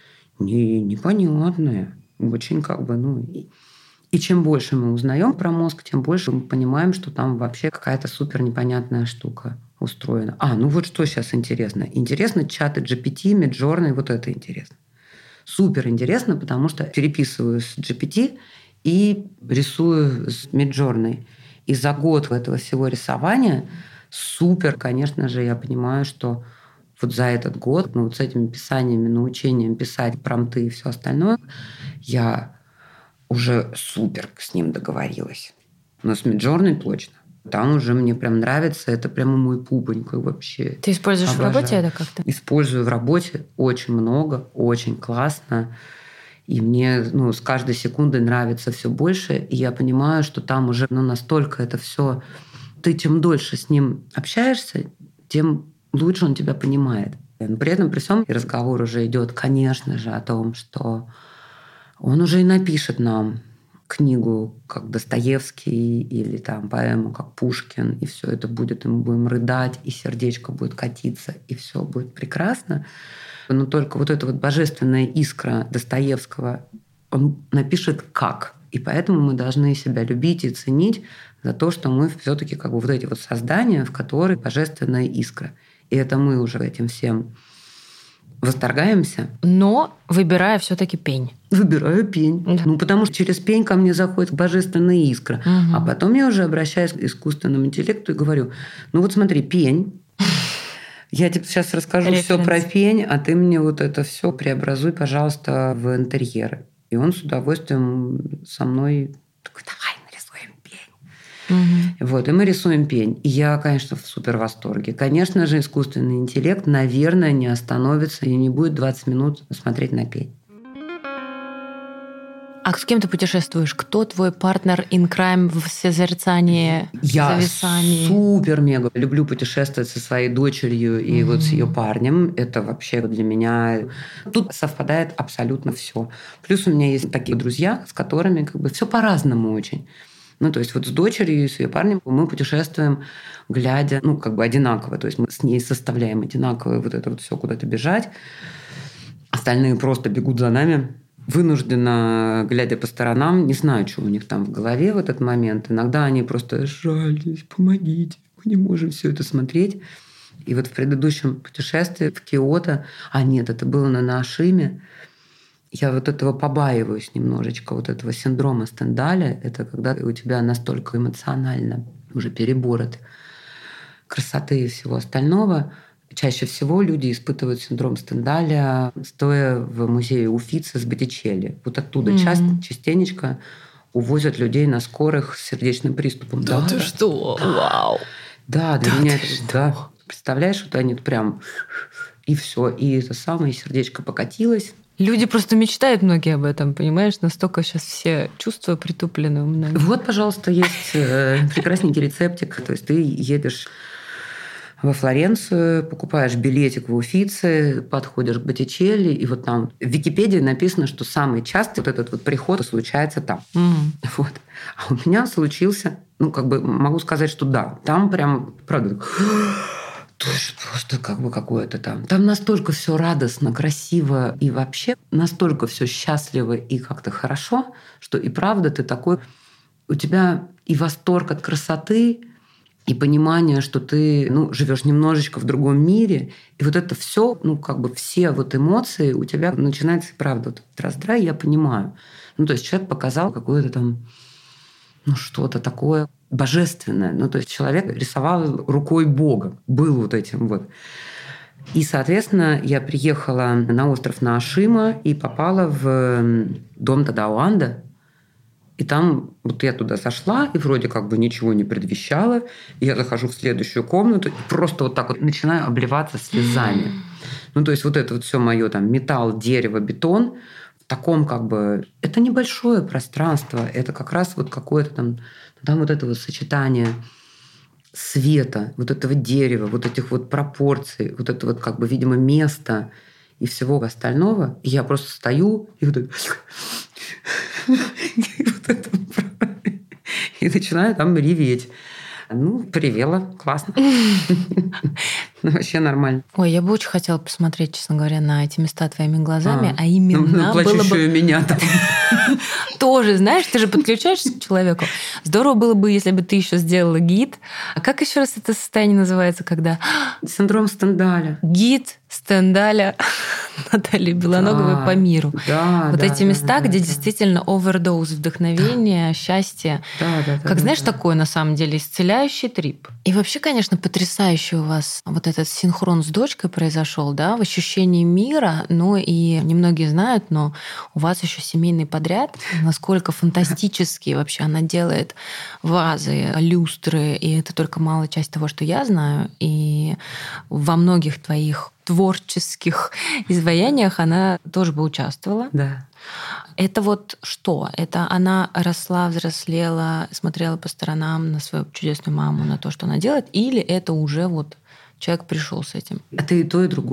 непонятное, очень как бы, ну... И чем больше мы узнаем про мозг, тем больше мы понимаем, что там вообще какая-то супер непонятная штука устроена. Ну вот что сейчас интересно. Интересно чаты GPT, Midjourney, вот это интересно. Супер интересно, потому что переписываю с GPT и рисую с Midjourney. И за год этого всего рисования супер, конечно же, я понимаю, что вот за этот год, ну вот с этими писаниями, научением писать промпты и все остальное, я уже супер с ним договорилась. Но с Midjourney точно. Там уже мне прям нравится, это прямо мой пупонька вообще. Ты используешь в работе это как-то? Использую в работе очень много, очень классно. И мне с каждой секундой нравится все больше. И я понимаю, что там уже настолько это все... Ты чем дольше с ним общаешься, тем лучше он тебя понимает. Но при этом, при всем, разговор уже идет, конечно же, о том, что он уже и напишет нам книгу, как Достоевский, или там поэму, как Пушкин, и все это будет, и мы будем рыдать, и сердечко будет катиться, и все будет прекрасно. Но только вот эта вот божественная искра Достоевского, он напишет как. И поэтому мы должны себя любить и ценить за то, что мы все-таки как бы вот эти вот создания, в которых божественная искра. И это мы уже этим всем восторгаемся. Но выбирая все-таки пень. Выбираю пень. Да. Ну, потому что через пень ко мне заходит божественная искра. Угу. А потом я уже обращаюсь к искусственному интеллекту и говорю, ну вот смотри, пень. Я тебе сейчас расскажу все про пень, а ты мне вот это все преобразуй, пожалуйста, в интерьеры. И он с удовольствием со мной такой, давай нарисуем пень. Угу. Вот, и мы рисуем пень. И я, конечно, в супер восторге. Конечно же, искусственный интеллект, наверное, не остановится и не будет 20 минут смотреть на пень. А с кем ты путешествуешь? Кто твой партнер in crime в созерцании, зависании? Я супер-мега люблю путешествовать со своей дочерью и вот с ее парнем. Это вообще для меня... Тут совпадает абсолютно все. Плюс у меня есть такие друзья, с которыми как бы все по-разному очень. Ну, то есть вот с дочерью и с ее парнем мы путешествуем, глядя, ну, как бы одинаково. То есть мы с ней составляем одинаково вот это вот все куда-то бежать. Остальные просто бегут за нами. Вынужденно, глядя по сторонам, не знаю, что у них там в голове в этот момент. Иногда они просто «жальтесь, помогите, мы не можем все это смотреть». И вот в предыдущем путешествии в Киото, это было на Наошиме, я вот этого побаиваюсь немножечко, вот этого синдрома Стендаля. Это когда у тебя настолько эмоционально уже перебор от красоты и всего остального. Чаще всего люди испытывают синдром Стендаля, стоя в музее Уффици с Боттичелли. Вот оттуда частенечко увозят людей на скорых с сердечным приступом. Да ты что? Вау! Да, для меня это... Да. Представляешь, вот они прям... И все, и это самое сердечко покатилось. Люди просто мечтают многие об этом, понимаешь? Настолько сейчас все чувства притуплены у многих. Вот, пожалуйста, есть прекрасненький рецептик. То есть ты едешь во Флоренцию, покупаешь билетик в Уффици, подходишь к Боттичелли, и вот там в Википедии написано, что самый частый вот этот вот приход случается там. Вот. А у меня случился, могу сказать, что да, там прям, правда, то есть просто как бы какое-то там. Там настолько все радостно, красиво и вообще настолько все счастливо и как-то хорошо, что и правда ты такой, у тебя и восторг от красоты, и понимание, что ты живешь немножечко в другом мире, и вот это все, все вот эмоции у тебя начинается, правда, вот этот раздрай, я понимаю. То есть человек показал какое-то там, что-то такое божественное. То есть человек рисовал рукой Бога, был вот этим вот. И, соответственно, я приехала на остров Наошима и попала в дом Тадао Андо. И там вот я туда зашла, и вроде как бы ничего не предвещало. И я захожу в следующую комнату и просто вот так вот начинаю обливаться слезами. То есть вот это вот все мое там металл, дерево, бетон в таком как бы... Это небольшое пространство, это как раз вот какое-то там вот это вот сочетание света, вот этого дерева, вот этих вот пропорций, вот это вот как бы, видимо, место и всего остального. И я просто стою и вот и начинаю там реветь. Привела, классно. Вообще нормально. Ой, я бы очень хотела посмотреть, честно говоря, на эти места твоими глазами, а именно плачущую меня там. Тоже, знаешь, ты же подключаешься к человеку. Здорово было бы, если бы ты еще сделала гид. А как еще раз это состояние называется, когда... Синдром Стендаля. Гид Стендаля Натальи Белоноговой по миру. Вот эти места, где действительно овердоуз вдохновения, счастья. Как знаешь, такое на самом деле исцеляющий трип. И вообще, конечно, потрясающий у вас вот этот синхрон с дочкой произошел, да, в ощущении мира. И немногие знают, но у вас еще семейный подряд. Насколько фантастически вообще она делает вазы, люстры. И это только малая часть того, что я знаю. И во многих твоих творческих изваяниях она тоже бы участвовала. Да. Это вот что? Это она росла, взрослела, смотрела по сторонам на свою чудесную маму, на то, что она делает? Или это уже вот человек пришел с этим? Это и то, и другое.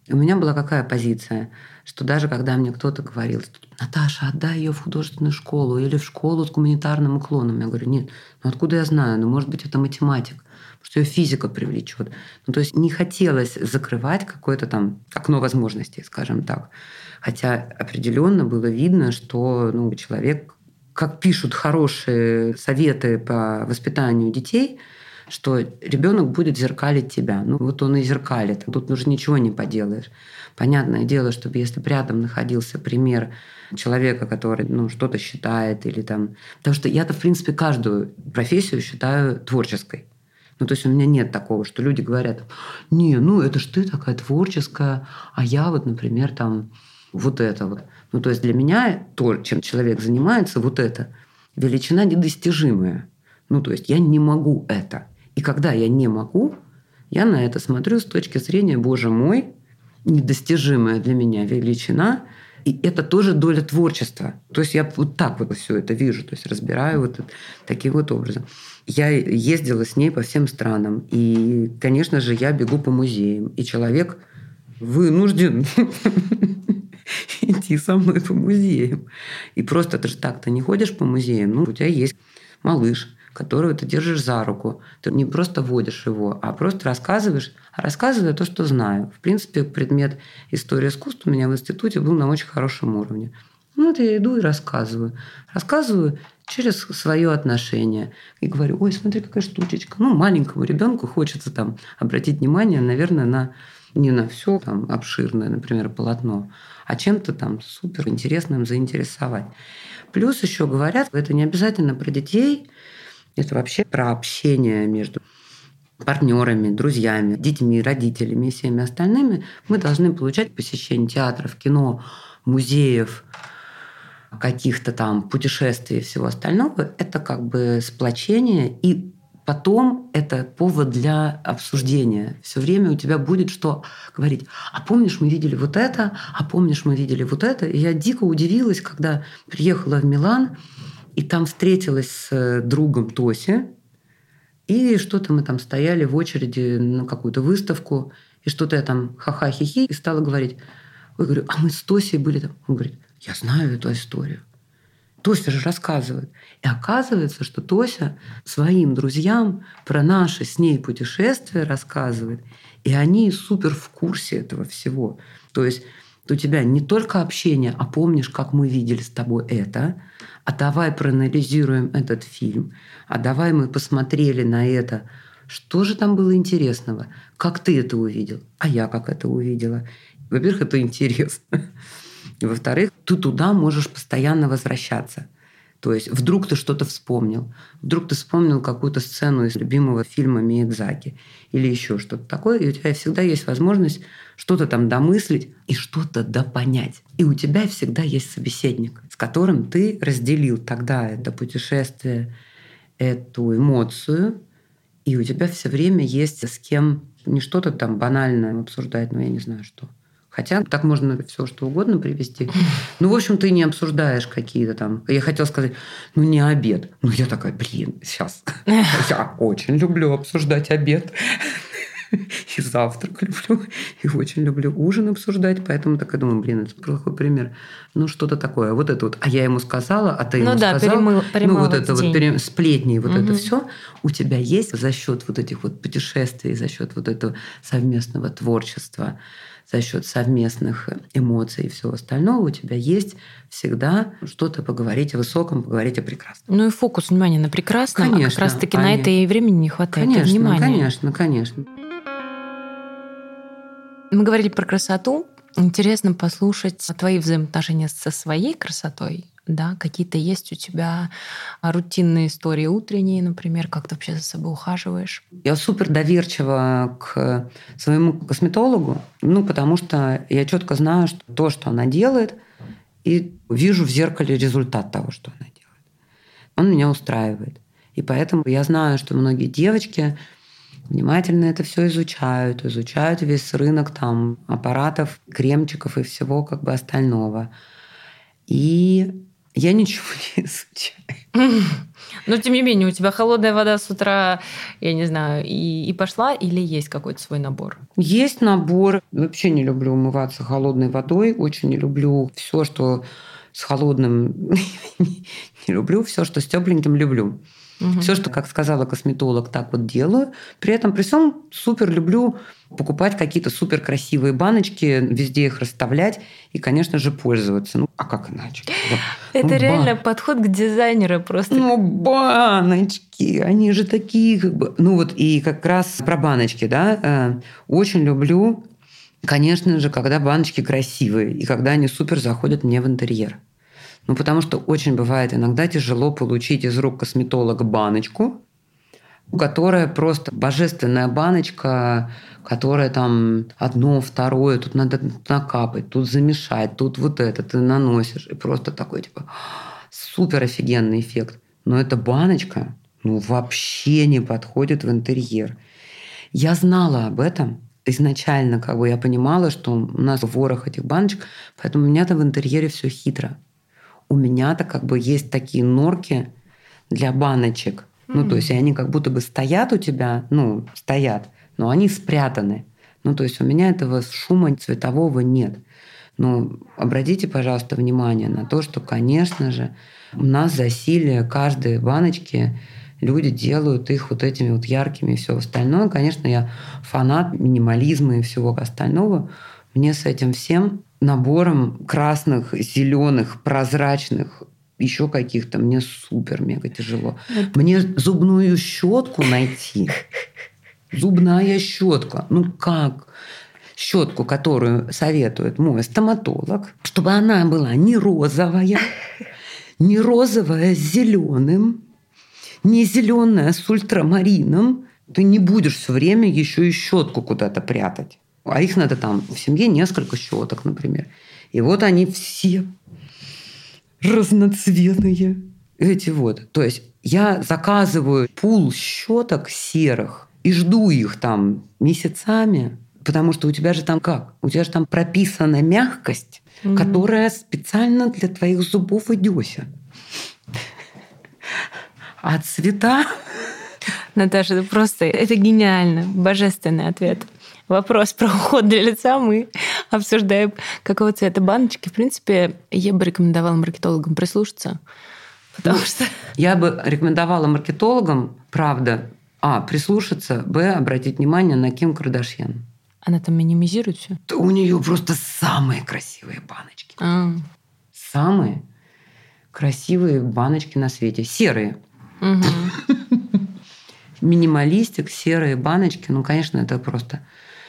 У меня была какая позиция, что даже когда мне кто-то говорил, что Наташа, отдай ее в художественную школу или в школу с гуманитарным уклоном, я говорю, нет, ну откуда я знаю, ну может быть это математик, что ее физика привлечет. Ну, то есть не хотелось закрывать какое-то там окно возможностей, скажем так. Хотя определенно было видно, что человек, как пишут хорошие советы по воспитанию детей, что ребенок будет зеркалить тебя. Ну вот он и зеркалит. Тут уже ничего не поделаешь. Понятное дело, чтобы если бы рядом находился пример человека, который что-то считает или там... Потому что я-то, в принципе, каждую профессию считаю творческой. Ну, то есть у меня нет такого, что люди говорят, не, это ж ты такая творческая, а я вот, например, там вот это вот. Ну, то есть для меня то, чем человек занимается, вот это величина недостижимая. Ну, то есть я не могу это. И когда я не могу, я на это смотрю с точки зрения, боже мой, недостижимая для меня величина, и это тоже доля творчества. То есть я вот так вот все это вижу, то есть разбираю вот таким вот образом. Я ездила с ней по всем странам, и, конечно же, я бегу по музеям, и человек вынужден идти со мной по музеям. И просто ты же так-то не ходишь по музеям, у тебя есть малыш, которого ты держишь за руку. Ты не просто водишь его, а просто рассказываешь. А рассказываю то, что знаю. В принципе, предмет истории искусства у меня в институте был на очень хорошем уровне. Вот я иду и рассказываю. Рассказываю через свое отношение. И говорю, ой, смотри, какая штучечка. Маленькому ребенку хочется там обратить внимание, наверное, не на все там обширное, например, полотно, а чем-то там супер интересным заинтересовать. Плюс еще говорят, это не обязательно про детей, это вообще про общение между партнерами, друзьями, детьми, родителями и всеми остальными. Мы должны получать посещение театров, кино, музеев, каких-то там путешествий и всего остального. Это как бы сплочение, и потом это повод для обсуждения. Все время у тебя будет что говорить. А помнишь, мы видели вот это? А помнишь, мы видели вот это? И я дико удивилась, когда приехала в Милан, и там встретилась с другом Тоси, и что-то мы там стояли в очереди на какую-то выставку, и что-то я там ха-ха-хи-хи, и стала говорить. Я говорю, а мы с Тосей были там. Он говорит, я знаю эту историю. Тося же рассказывает. И оказывается, что Тося своим друзьям про наши с ней путешествия рассказывает, и они супер в курсе этого всего. То есть у тебя не только общение, а помнишь, как мы видели с тобой это, а давай проанализируем этот фильм, а давай мы посмотрели на это, что же там было интересного, как ты это увидел, а я как это увидела. Во-первых, это интересно. Во-вторых, ты туда можешь постоянно возвращаться. То есть вдруг ты что-то вспомнил, вдруг ты вспомнил какую-то сцену из любимого фильма Миядзаки или еще что-то такое, и у тебя всегда есть возможность что-то там домыслить и что-то допонять. И у тебя всегда есть собеседник, с которым ты разделил тогда это путешествие, эту эмоцию, и у тебя все время есть с кем не что-то там банальное обсуждать, но я не знаю что. Хотя так можно все что угодно привести. В общем, ты не обсуждаешь какие-то там... Я хотела сказать, не обед. Я такая, сейчас. Я очень люблю обсуждать обед. И завтрак люблю. И очень люблю ужин обсуждать. Поэтому такая думаю, это плохой пример. Что-то такое. Вот это вот. А я ему сказала, а ты ему сказал. Вот это вот сплетни, вот это все у тебя есть за счет вот этих вот путешествий, за счет вот этого совместного творчества, за счет совместных эмоций и всего остального у тебя есть всегда что-то поговорить о высоком, поговорить о прекрасном. И фокус внимания на прекрасном, конечно, а как раз-таки на это и времени не хватает, и внимания. Конечно. Мы говорили про красоту. Интересно послушать твои взаимоотношения со своей красотой. Да, какие-то есть у тебя рутинные истории утренние, например, как ты вообще за собой ухаживаешь? Я супер доверчива к своему косметологу, потому что я четко знаю, что то, что она делает, и вижу в зеркале результат того, что она делает. Он меня устраивает. И поэтому я знаю, что многие девочки внимательно это все изучают весь рынок там аппаратов, кремчиков и всего остального. И Я ничего не изучаю. Но, тем не менее, у тебя холодная вода с утра, я не знаю, и пошла, или есть какой-то свой набор? Есть набор. Вообще не люблю умываться холодной водой. Очень не люблю все, что с холодным. Не люблю все, что с тепленьким люблю. Все, что, как сказала косметолог, так вот делаю. При этом, при всем, супер люблю покупать какие-то супер красивые баночки, везде их расставлять и, конечно же, пользоваться. Ну, а как иначе? Это реально подход к дизайнеру просто. Ну, баночки, они же такие как бы... Ну вот и как раз про баночки, да, очень люблю, конечно же, когда баночки красивые и когда они супер заходят мне в интерьер. Ну, потому что очень бывает иногда тяжело получить из рук косметолога баночку, которая просто божественная баночка, которая там одно, второе, тут надо накапать, тут замешать, тут вот это ты наносишь. И просто такой, типа, супер офигенный эффект. Но эта баночка, ну, вообще не подходит в интерьер. Я знала об этом. Изначально как бы я понимала, что у нас ворох этих баночек, поэтому у меня-то в интерьере все хитро. У меня-то как бы есть такие норки для баночек. Ну, то есть они как будто бы стоят у тебя, ну, стоят, но они спрятаны. Ну, то есть у меня этого шума цветового нет. Но обратите, пожалуйста, внимание на то, что, конечно же, у нас засилие каждой баночки, люди делают их вот этими вот яркими и все остальное. Конечно, я фанат минимализма и всего остального. Мне с этим всем набором красных, зеленых, прозрачных, еще каких-то, мне супер-мега тяжело. Мне зубную щетку найти. Зубная щетка. Ну как? Щетку, которую советует мой стоматолог, чтобы она была не розовая с зеленым, не зеленая с ультрамарином. Ты не будешь все время еще и щетку куда-то прятать. А их надо там в семье несколько щеток, например. И вот они все разноцветные. Эти вот. То есть я заказываю пул щеток серых и жду их там месяцами, потому что у тебя же там как? У тебя же там прописана мягкость, которая специально для твоих зубов и десен. А цвета... Наташа, это гениально, божественный ответ. Вопрос про уход для лица мы обсуждаем, какого цвета баночки. В принципе, я бы рекомендовала маркетологам прислушаться, потому что... Я бы рекомендовала маркетологам, правда, прислушаться, обратить внимание на Ким Кардашьян. Она там минимизирует все? У нее просто самые красивые баночки. Самые красивые баночки на свете. Серые. Минималистик, серые баночки. Ну, конечно, это просто...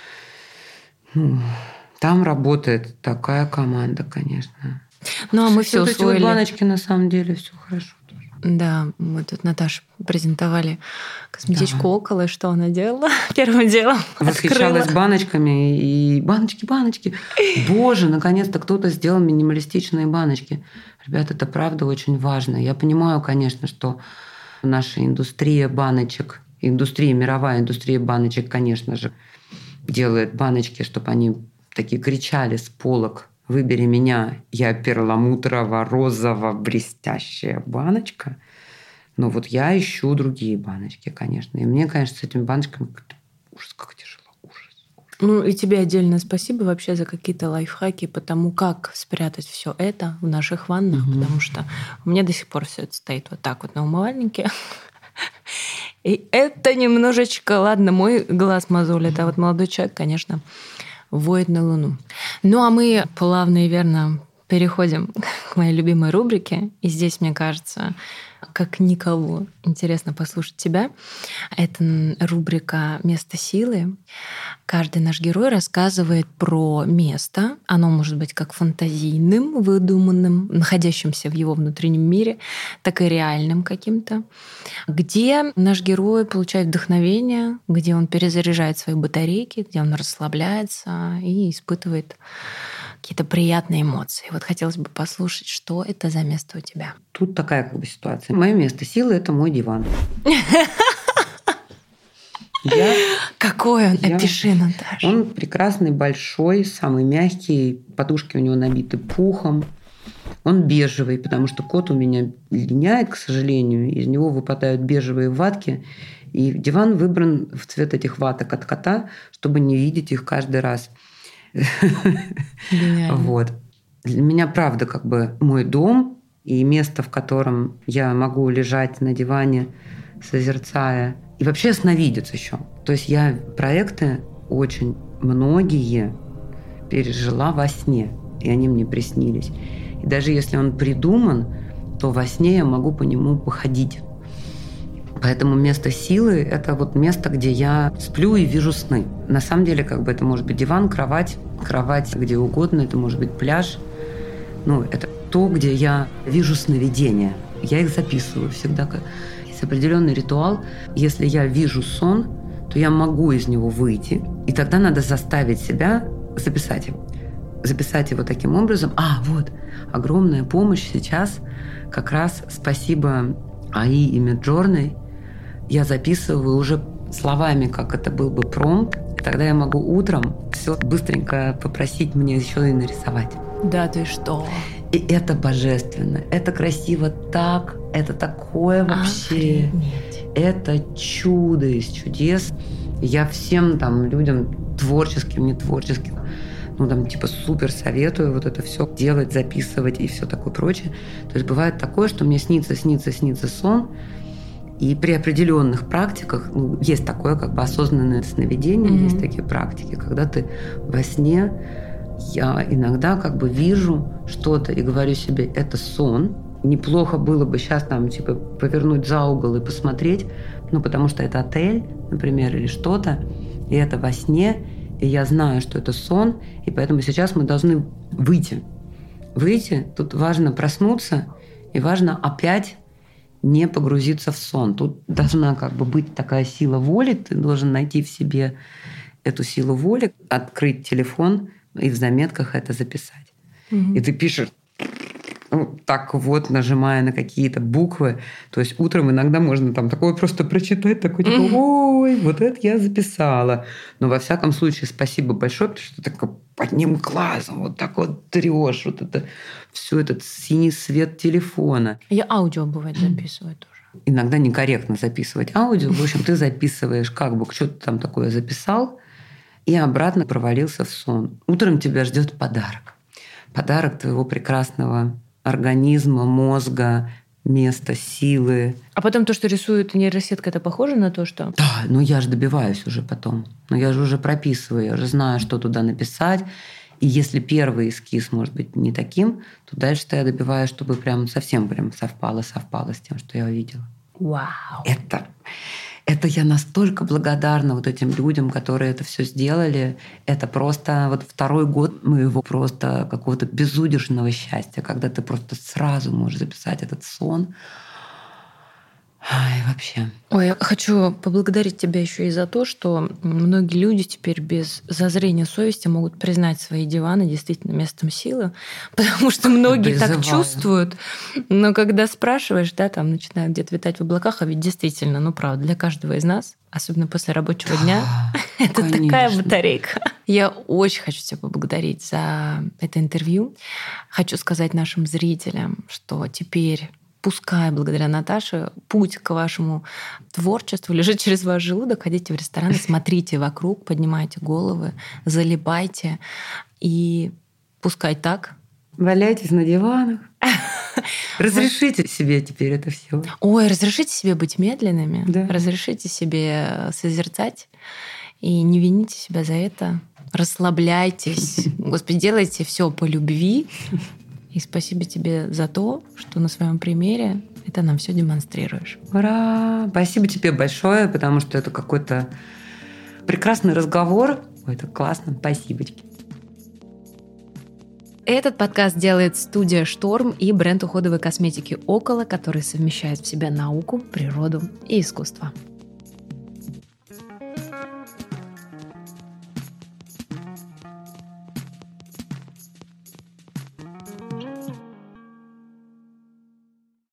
там работает такая команда, конечно. Ну, а мы все усвоили. Эти баночки, на самом деле, все хорошо. Да, мы тут Наташу презентовали косметичку около, и что она делала первым делом? Восхищалась баночками и баночки. Боже, наконец-то кто-то сделал минималистичные баночки. Ребята, это правда очень важно. Я понимаю, конечно, что наша индустрия баночек, мировая индустрия баночек, конечно же, делает баночки, чтобы они такие кричали с полок: «Выбери меня, я перламутрово-розово-блестящая баночка». Но вот я ищу другие баночки, конечно. И мне, конечно, с этими баночками ужас, как тяжело. Ужас. Ну и тебе отдельное спасибо вообще за какие-то лайфхаки по тому, как спрятать все это в наших ваннах, потому что у меня до сих пор все это стоит вот так вот на умывальнике. И это немножечко, ладно, мой глаз мозолит, а вот молодой человек, конечно, воет на луну. Ну а мы плавно и верно переходим к моей любимой рубрике. И здесь, мне кажется, как никого интересно послушать тебя. Это рубрика «Место силы». Каждый наш герой рассказывает про место. Оно может быть как фантазийным, выдуманным, находящимся в его внутреннем мире, так и реальным каким-то, где наш герой получает вдохновение, где он перезаряжает свои батарейки, где он расслабляется и испытывает какие-то приятные эмоции. Вот хотелось бы послушать, что это за место у тебя. Тут такая как бы ситуация. Мое место силы – это мой диван. Какой он? Опиши, Наташа. Он прекрасный, большой, самый мягкий. Подушки у него набиты пухом. Он бежевый, потому что кот у меня линяет, к сожалению, из него выпадают бежевые ватки, и диван выбран в цвет этих ваток от кота, чтобы не видеть их каждый раз. Вот. Для меня, правда, как бы мой дом и место, в котором я могу лежать на диване, созерцая, и вообще сновидец еще. То есть я проекты очень многие пережила во сне, и они мне приснились. И даже если он придуман, то во сне я могу по нему походить. Поэтому место силы – это вот место, где я сплю и вижу сны. На самом деле, как бы это может быть диван, кровать где угодно, это может быть пляж. Ну, это то, где я вижу сновидения. Я их записываю всегда. Есть определенный ритуал. Если я вижу сон, то я могу из него выйти. И тогда надо заставить себя записать его. Записать его таким образом. Вот, огромная помощь сейчас. Как раз спасибо АИ и Midjourney. Я записываю уже словами, как это был бы промпт. И тогда я могу утром все быстренько попросить мне еще и нарисовать. Да ты что? И это божественно. Это красиво так. Это такое вообще. Охренеть. Это чудо из чудес. Я всем там людям творческим, не творческим, супер советую вот это все делать, записывать и все такое прочее. То есть бывает такое, что мне снится сон, и при определенных практиках, есть такое как бы осознанное сновидение, есть такие практики, когда ты во сне, я иногда как бы вижу что-то и говорю себе, это сон. Неплохо было бы сейчас повернуть за угол и посмотреть, потому что это отель, например, или что-то, и это во сне, и я знаю, что это сон, и поэтому сейчас мы должны выйти. Тут важно проснуться, и важно опять не погрузиться в сон. Тут должна как бы быть такая сила воли, ты должен найти в себе эту силу воли, открыть телефон и в заметках это записать. И ты пишешь так вот, нажимая на какие-то буквы. То есть утром иногда можно такое просто прочитать, такой ой, вот это я записала. Но во всяком случае спасибо большое, потому что ты так одним глазом вот так вот трешь вот это все этот синий свет телефона. Я аудио, бывает, записываю тоже. Иногда некорректно записывать аудио. В общем, ты записываешь, как бы что-то там такое записал, и обратно провалился в сон. Утром тебя ждет подарок. Подарок твоего прекрасного организма, мозга, места, силы. А потом то, что рисует нейросетка, это похоже на то, что... Да, я же добиваюсь уже потом. Я же уже прописываю, я же знаю, что туда написать. И если первый эскиз может быть не таким, то дальше-то я добиваюсь, чтобы совсем совпало с тем, что я увидела. Вау! Это я настолько благодарна вот этим людям, которые это все сделали. Это просто вот второй год моего просто какого-то безудержного счастья, когда ты просто сразу можешь записать этот сон. Вообще. Ой, я хочу поблагодарить тебя еще и за то, что многие люди теперь без зазрения совести могут признать свои диваны действительно местом силы, потому что многие так чувствуют, но когда спрашиваешь, там начинают где-то витать в облаках, а ведь действительно, правда, для каждого из нас, особенно после рабочего дня, это такая батарейка. Я очень хочу тебя поблагодарить за это интервью. Хочу сказать нашим зрителям, что теперь... Пускай благодаря Наташе путь к вашему творчеству лежит через ваш желудок. Ходите в рестораны, смотрите вокруг, поднимайте головы, залипайте. И пускай так. Валяйтесь на диванах. Разрешите себе теперь это все. Ой, разрешите себе быть медленными. Да. Разрешите себе созерцать. И не вините себя за это. Расслабляйтесь. Господи, делайте все по любви. И спасибо тебе за то, что на своем примере это нам все демонстрируешь. Ура! Спасибо тебе большое, потому что это какой-то прекрасный разговор. Ой, это классно. Спасибо тебе. Этот подкаст делает студия «Шторм» и бренд уходовой косметики «Около», который совмещает в себе науку, природу и искусство.